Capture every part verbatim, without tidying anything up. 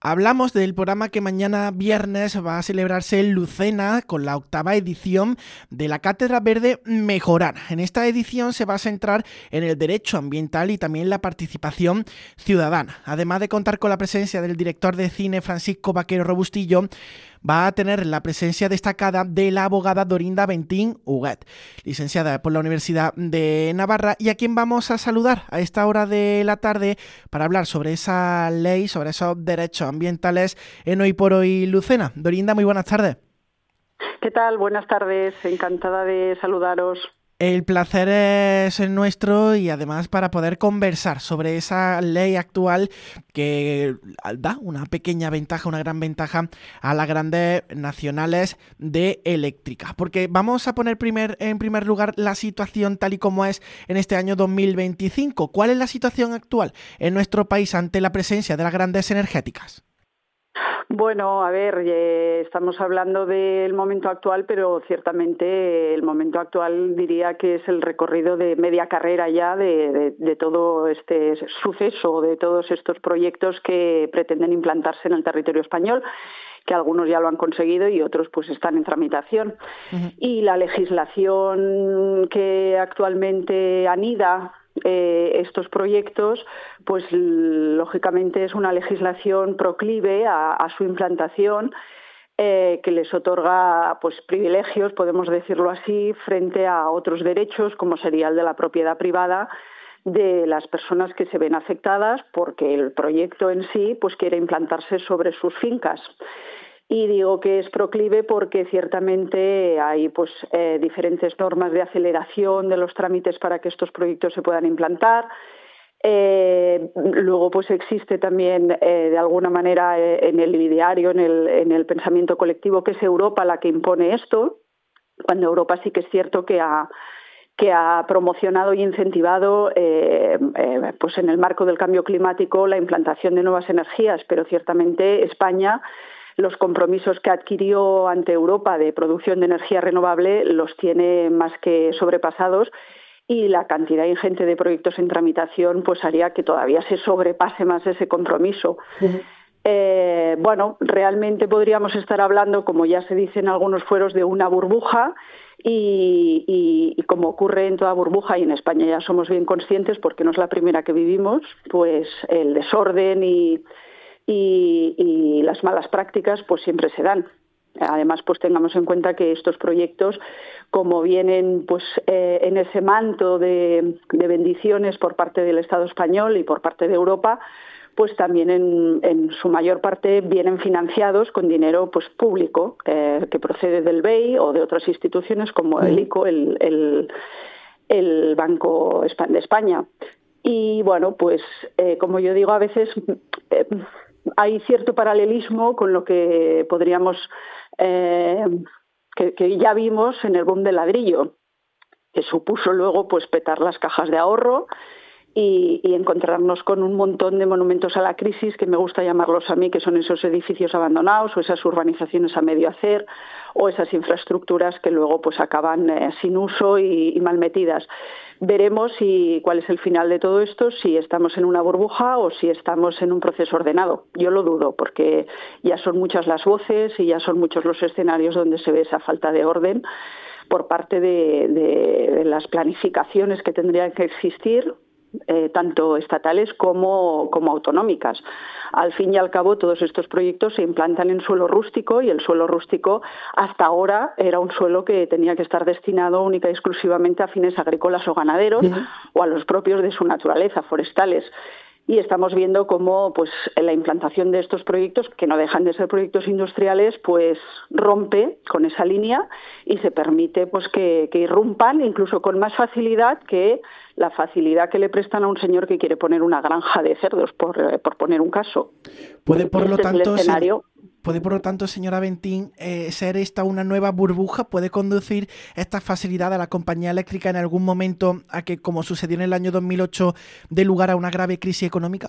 Hablamos del programa que mañana viernes va a celebrarse en Lucena con la octava edición de la Cátedra Verde Mejorana. En esta edición se va a centrar en el derecho ambiental y también la participación ciudadana. Además de contar con la presencia del director de cine Francisco Vaquero Robustillo, va a tener la presencia destacada de la abogada Dorinda Bentín Huguet, licenciada por la Universidad de Navarra, y a quien vamos a saludar a esta hora de la tarde para hablar sobre esa ley, sobre esos derechos ambientales en Hoy por Hoy Lucena. Dorinda, muy buenas tardes. ¿Qué tal? Buenas tardes, encantada de saludaros. El placer es nuestro y además para poder conversar sobre esa ley actual que da una pequeña ventaja, una gran ventaja a las grandes nacionales de eléctrica. Porque vamos a poner primer, en primer lugar la situación tal y como es en este año dos mil veinticinco. ¿Cuál es la situación actual en nuestro país ante la presencia de las grandes energéticas? Bueno, a ver, eh, estamos hablando del momento actual, pero ciertamente el momento actual diría que es el recorrido de media carrera ya de, de, de todo este suceso, de todos estos proyectos que pretenden implantarse en el territorio español, que algunos ya lo han conseguido y otros pues están en tramitación. Uh-huh. Y la legislación que actualmente anida Eh, estos proyectos, pues lógicamente es una legislación proclive a, a su implantación, eh, que les otorga pues privilegios, podemos decirlo así, frente a otros derechos, como sería el de la propiedad privada de las personas que se ven afectadas porque el proyecto en sí pues quiere implantarse sobre sus fincas. Y digo que es proclive porque ciertamente hay pues eh, diferentes normas de aceleración de los trámites para que estos proyectos se puedan implantar. Eh, luego pues existe también eh, de alguna manera eh, en el ideario, en el, en el pensamiento colectivo, que es Europa la que impone esto, cuando Europa sí que es cierto que ha que ha promocionado y incentivado eh, eh, pues en el marco del cambio climático la implantación de nuevas energías, pero ciertamente España los compromisos que adquirió ante Europa de producción de energía renovable los tiene más que sobrepasados, y la cantidad ingente de proyectos en tramitación pues haría que todavía se sobrepase más ese compromiso. Uh-huh. Eh, bueno, realmente podríamos estar hablando, como ya se dice en algunos fueros, de una burbuja y, y, y como ocurre en toda burbuja, y en España ya somos bien conscientes porque no es la primera que vivimos, pues el desorden y Y, y las malas prácticas pues siempre se dan. Además, pues tengamos en cuenta que estos proyectos, como vienen pues eh, en ese manto de, de bendiciones por parte del Estado español y por parte de Europa, pues también en, en su mayor parte vienen financiados con dinero pues público, eh, que procede del B E I o de otras instituciones como el I C O, el, el, el Banco de España. Y bueno, pues eh, como yo digo, a veces eh, hay cierto paralelismo con lo que podríamos, eh, que, que ya vimos en el boom del ladrillo, que supuso luego pues petar las cajas de ahorro y, y encontrarnos con un montón de monumentos a la crisis, que me gusta llamarlos a mí, que son esos edificios abandonados o esas urbanizaciones a medio hacer o esas infraestructuras que luego pues acaban eh, sin uso y, y mal metidas. Veremos si, cuál es el final de todo esto, si estamos en una burbuja o si estamos en un proceso ordenado. Yo lo dudo, porque ya son muchas las voces y ya son muchos los escenarios donde se ve esa falta de orden por parte de, de, de las planificaciones que tendrían que existir, Eh, tanto estatales como, como autonómicas. Al fin y al cabo, todos estos proyectos se implantan en suelo rústico, y el suelo rústico hasta ahora era un suelo que tenía que estar destinado única y exclusivamente a fines agrícolas o ganaderos, uh-huh, o a los propios de su naturaleza, forestales. Y estamos viendo cómo pues la implantación de estos proyectos, que no dejan de ser proyectos industriales, pues rompe con esa línea y se permite pues que, que irrumpan incluso con más facilidad que la facilidad que le prestan a un señor que quiere poner una granja de cerdos, por, por poner un caso. Puede, por lo este tanto, es el escenario. Puede, por lo tanto, señora Bentín, eh, ser esta una nueva burbuja. ¿Puede conducir esta facilidad a la compañía eléctrica en algún momento a que, como sucedió en el año dos mil ocho, dé lugar a una grave crisis económica?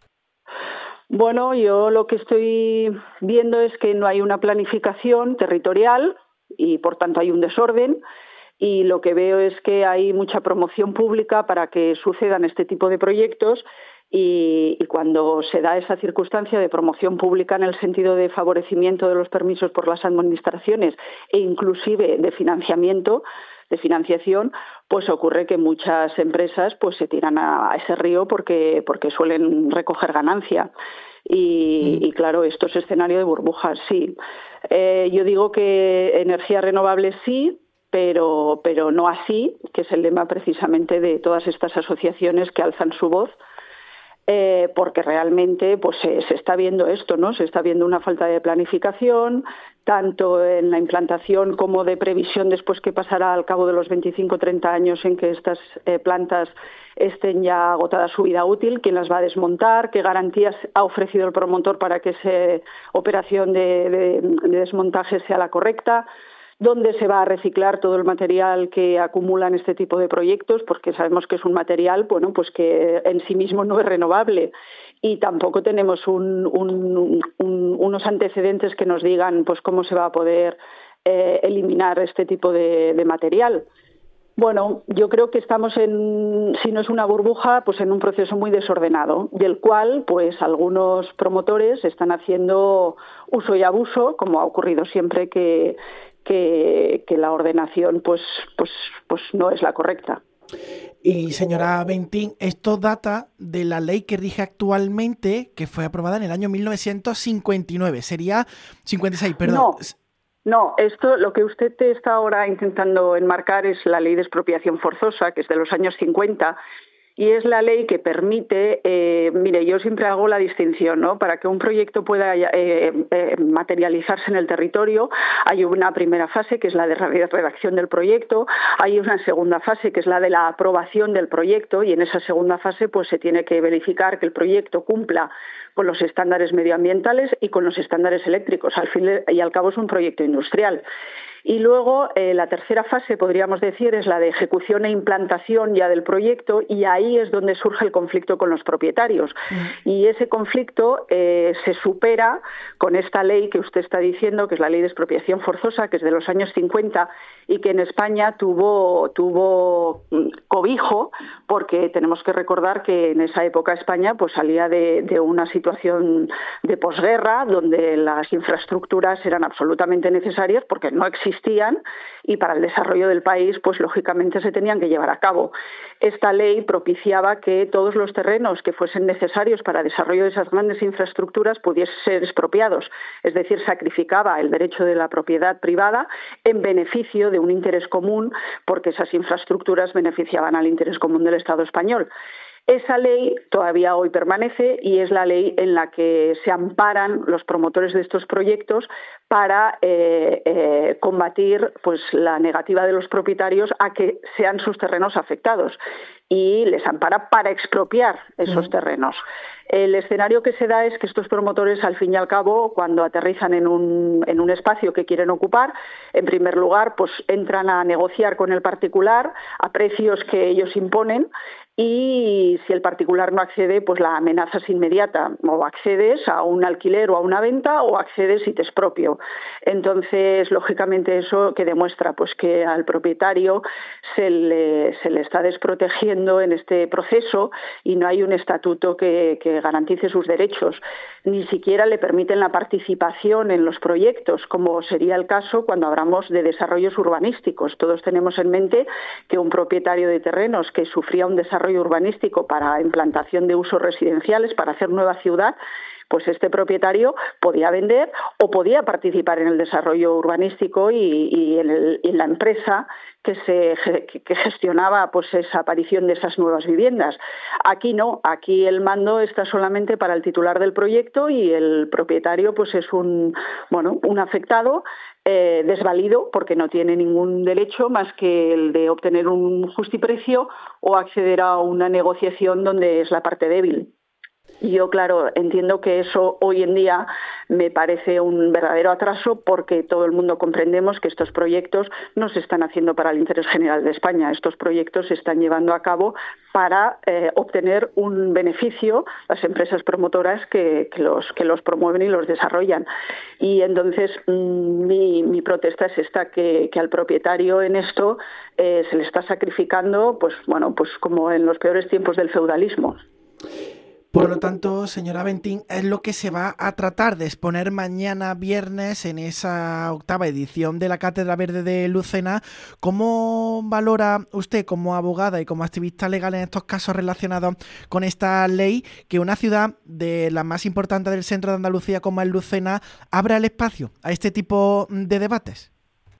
Bueno, yo lo que estoy viendo es que no hay una planificación territorial y, por tanto, hay un desorden. Y lo que veo es que hay mucha promoción pública para que sucedan este tipo de proyectos Y, y cuando se da esa circunstancia de promoción pública en el sentido de favorecimiento de los permisos por las administraciones e inclusive de financiamiento, de financiación, pues ocurre que muchas empresas pues se tiran a, a ese río porque, porque suelen recoger ganancia. Y, y claro, esto es escenario de burbujas, sí. Eh, yo digo que energías renovables sí, pero, pero no así, que es el lema precisamente de todas estas asociaciones que alzan su voz. Eh, porque realmente pues se, se está viendo esto, ¿no? Se está viendo una falta de planificación, tanto en la implantación como de previsión después que pasará al cabo de los veinticinco o treinta años en que estas eh, plantas estén ya agotadas su vida útil, quién las va a desmontar, qué garantías ha ofrecido el promotor para que esa operación de, de, de desmontaje sea la correcta, dónde se va a reciclar todo el material que acumulan este tipo de proyectos, porque sabemos que es un material, bueno, pues que en sí mismo no es renovable y tampoco tenemos un, un, un, unos antecedentes que nos digan pues cómo se va a poder eh, eliminar este tipo de, de material. Bueno, yo creo que estamos en, si no es una burbuja, pues en un proceso muy desordenado, del cual pues algunos promotores están haciendo uso y abuso, como ha ocurrido siempre que Que, que la ordenación pues, pues, pues no es la correcta. Y señora Bentín, esto data de la ley que rige actualmente, que fue aprobada en el año mil novecientos cincuenta y nueve, sería cincuenta y seis, perdón. No. No, esto lo que usted está ahora intentando enmarcar es la ley de expropiación forzosa, que es de los años cincuenta, y es la ley que permite, eh, mire, yo siempre hago la distinción, ¿no? Para que un proyecto pueda eh, eh, materializarse en el territorio, hay una primera fase que es la de redacción del proyecto, hay una segunda fase que es la de la aprobación del proyecto y en esa segunda fase pues se tiene que verificar que el proyecto cumpla con los estándares medioambientales y con los estándares eléctricos. Al fin y al cabo es un proyecto industrial. Y luego eh, la tercera fase, podríamos decir, es la de ejecución e implantación ya del proyecto y ahí es donde surge el conflicto con los propietarios. Mm. Y ese conflicto eh, se supera con esta ley que usted está diciendo, que es la ley de expropiación forzosa, que es de los años cincuenta y que en España tuvo, tuvo cobijo, porque tenemos que recordar que en esa época España pues, salía de, de una situación de posguerra donde las infraestructuras eran absolutamente necesarias porque no existían existían y para el desarrollo del país, pues lógicamente se tenían que llevar a cabo. Esta ley propiciaba que todos los terrenos que fuesen necesarios para el desarrollo de esas grandes infraestructuras pudiesen ser expropiados, es decir, sacrificaba el derecho de la propiedad privada en beneficio de un interés común, porque esas infraestructuras beneficiaban al interés común del Estado español. Esa ley todavía hoy permanece y es la ley en la que se amparan los promotores de estos proyectos para eh, eh, combatir pues, la negativa de los propietarios a que sean sus terrenos afectados y les ampara para expropiar esos sí. terrenos. El escenario que se da es que estos promotores, al fin y al cabo, cuando aterrizan en un, en un espacio que quieren ocupar, en primer lugar, pues entran a negociar con el particular a precios que ellos imponen y si el particular no accede, pues la amenaza es inmediata. O accedes a un alquiler o a una venta o accedes y te expropio. Entonces, lógicamente, eso que demuestra pues que al propietario se le, se le está desprotegiendo en este proceso y no hay un estatuto que, que garantice sus derechos. Ni siquiera le permiten la participación en los proyectos, como sería el caso cuando hablamos de desarrollos urbanísticos. Todos tenemos en mente que un propietario de terrenos que sufría un desarrollo urbanístico para implantación de usos residenciales, para hacer nueva ciudad, pues este propietario podía vender o podía participar en el desarrollo urbanístico y, y en, el, en la empresa que se que gestionaba pues esa aparición de esas nuevas viviendas. Aquí no, aquí el mando está solamente para el titular del proyecto y el propietario pues es un bueno un afectado eh, desvalido porque no tiene ningún derecho más que el de obtener un justiprecio o acceder a una negociación donde es la parte débil. Yo, claro, entiendo que eso hoy en día me parece un verdadero atraso porque todo el mundo comprendemos que estos proyectos no se están haciendo para el interés general de España. Estos proyectos se están llevando a cabo para eh, obtener un beneficio las empresas promotoras que, que, los, que los promueven y los desarrollan. Y entonces mmm, mi, mi protesta es esta, que, que al propietario en esto eh, se le está sacrificando, pues bueno, pues como en los peores tiempos del feudalismo. Por lo tanto, señora Bentín, es lo que se va a tratar de exponer mañana viernes en esa octava edición de la Cátedra Verde de Lucena. ¿Cómo valora usted como abogada y como activista legal en estos casos relacionados con esta ley que una ciudad de las más importantes del centro de Andalucía como es Lucena abra el espacio a este tipo de debates?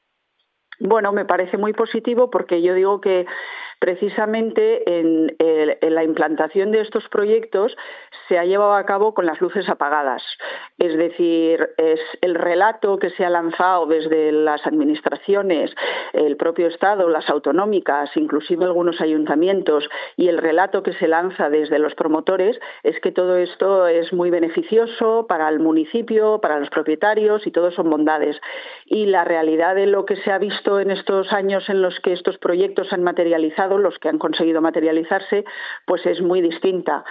Bueno, me parece muy positivo porque yo digo que precisamente en, el, en la implantación de estos proyectos se ha llevado a cabo con las luces apagadas. Es decir, es el relato que se ha lanzado desde las administraciones, el propio Estado, las autonómicas, inclusive algunos ayuntamientos, y el relato que se lanza desde los promotores es que todo esto es muy beneficioso para el municipio, para los propietarios, y todo son bondades. Y la realidad de lo que se ha visto en estos años en los que estos proyectos han materializado, los que han conseguido materializarse, pues es muy distinta.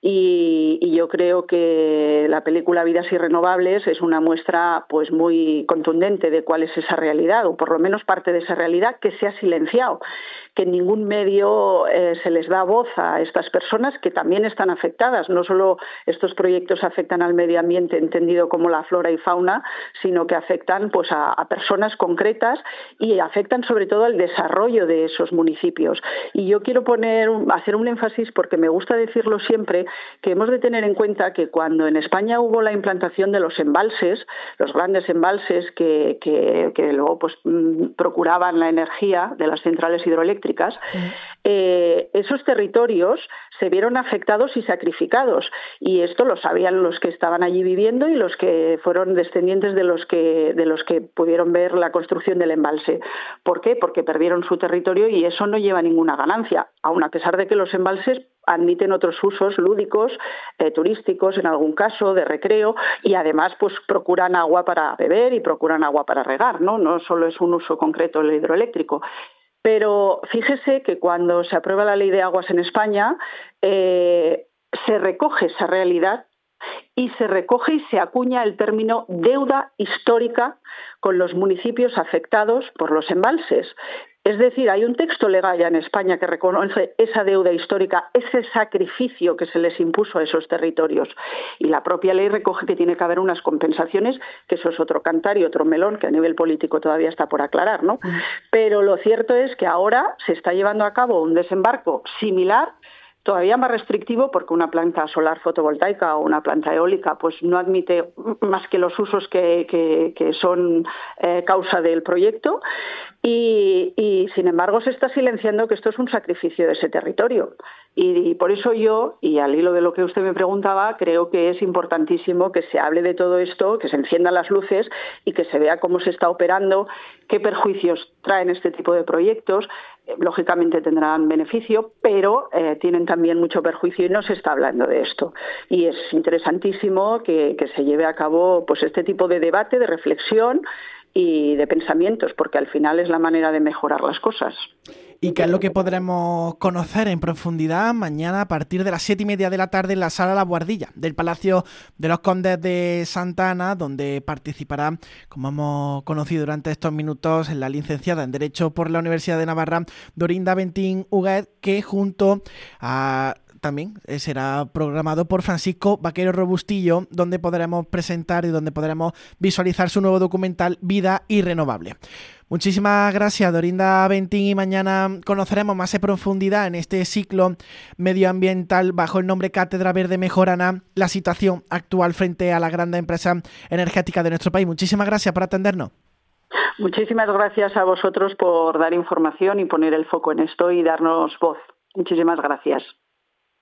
Y, y yo creo que la película Vidas y Renovables es una muestra pues muy contundente de cuál es esa realidad, o por lo menos parte de esa realidad que se ha silenciado, que en ningún medio eh, se les da voz a estas personas que también están afectadas. No solo estos proyectos afectan al medio ambiente entendido como la flora y fauna, sino que afectan pues a, a personas concretas y afectan sobre todo al desarrollo de esos municipios. Y yo quiero poner, hacer un énfasis, porque me gusta decirlo siempre, que hemos de tener en cuenta que cuando en España hubo la implantación de los embalses, los grandes embalses que, que, que luego pues procuraban la energía de las centrales hidroeléctricas, sí. eh, esos territorios se vieron afectados y sacrificados. Y esto lo sabían los que estaban allí viviendo y los que fueron descendientes de los que, de los que pudieron ver la construcción del embalse. ¿Por qué? Porque perdieron su territorio y eso no lleva ninguna ganancia, aun a pesar de que los embalses admiten otros usos lúdicos, eh, turísticos en algún caso, de recreo, y además pues procuran agua para beber y procuran agua para regar, ¿no? No solo es un uso concreto el hidroeléctrico. Pero fíjese que cuando se aprueba la ley de aguas en España, eh, se recoge esa realidad y se recoge y se acuña el término deuda histórica con los municipios afectados por los embalses. Es decir, hay un texto legal ya en España que reconoce esa deuda histórica, ese sacrificio que se les impuso a esos territorios. Y la propia ley recoge que tiene que haber unas compensaciones, que eso es otro cantar y otro melón que a nivel político todavía está por aclarar, ¿no? Mm. Pero lo cierto es que ahora se está llevando a cabo un desembarco similar, todavía más restrictivo, porque una planta solar fotovoltaica o una planta eólica pues no admite más que los usos que, que, que son eh, causa del proyecto y, y sin embargo se está silenciando que esto es un sacrificio de ese territorio. Y, y por eso yo, y al hilo de lo que usted me preguntaba, creo que es importantísimo que se hable de todo esto, que se enciendan las luces y que se vea cómo se está operando, qué perjuicios traen este tipo de proyectos. Lógicamente tendrán beneficio, pero eh, tienen también mucho perjuicio y no se está hablando de esto. Y es interesantísimo que, que se lleve a cabo pues este tipo de debate, de reflexión y de pensamientos, porque al final es la manera de mejorar las cosas. ¿Y qué es lo que podremos conocer en profundidad mañana a partir de las siete y media de la tarde en la Sala La Buhardilla del Palacio de los Condes de Santa Ana, donde participará, como hemos conocido durante estos minutos, la licenciada en Derecho por la Universidad de Navarra, Dorinda Bentín Huguet, que junto a... también será programado por Francisco Vaquero Robustillo, donde podremos presentar y donde podremos visualizar su nuevo documental Vida y Renovable. Muchísimas gracias, Dorinda Bentín, y mañana conoceremos más en profundidad en este ciclo medioambiental bajo el nombre Cátedra Verde Mejorana la situación actual frente a las grandes empresas energéticas de nuestro país. Muchísimas gracias por atendernos. Muchísimas gracias a vosotros por dar información y poner el foco en esto y darnos voz. Muchísimas gracias.